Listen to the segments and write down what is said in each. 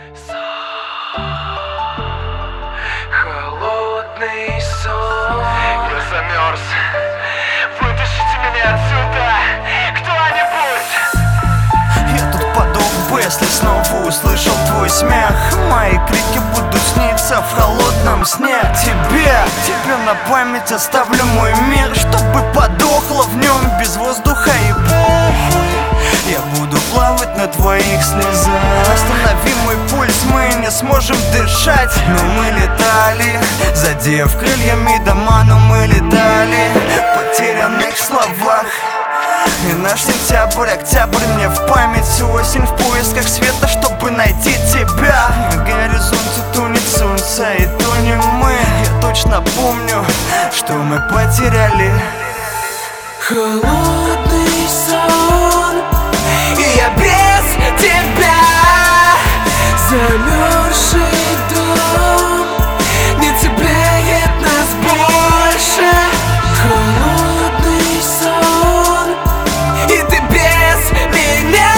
Холодный сон. Я замерз. Вытащите меня отсюда, кто-нибудь. Я тут подох бы, если снова услышал твой смех. Мои крики будут сниться в холодном сне. Тебе на память оставлю мой мир, чтобы подохло в нем без воздуха и похуй. Я буду плавать на твоих слезах. Останови мой пульс, мы не сможем дышать. Но мы летали, задев крыльями дома. Но мы летали в потерянных словах. И наш сентябрь, октябрь мне в память. Осень в поисках света, чтобы найти тебя. На горизонте тонет солнце и тонем мы. Я точно помню, что мы потеряли. Холодный сон. И я без тебя. Замерзший дом не цепляет нас больше. Холодный сон. И ты без меня.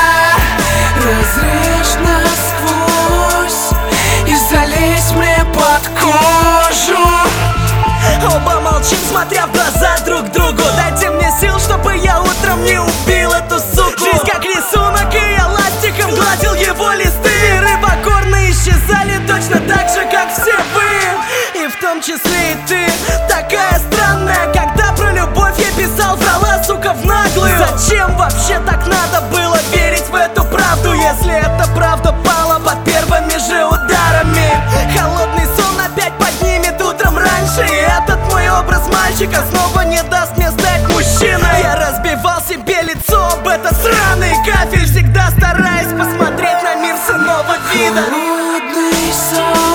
Разрежь насквозь и залезь мне под кожу. Оба молчим, смотря в глаза друг другу. Дайте мне сил, чтобы я утром не убил эту суку. Жизнь как рисунок, и я ластиком гладил его листы. Миры покорно исчезали точно так же, как все вы. И в том числе и ты. Такая странная, когда про любовь я писал, врала, сука, в наглую. Зачем вообще так надо было верить в эту правду, если эта правда пала под первыми же ударами? Холодный сон опять поднимет утром раньше, и этот мой образ мальчика снова не даст мне стать мужчиной. Я разбивал себе лицо об этот сраный кафель, всегда стараясь посмотреть на мир с иного вида. Холодный сон.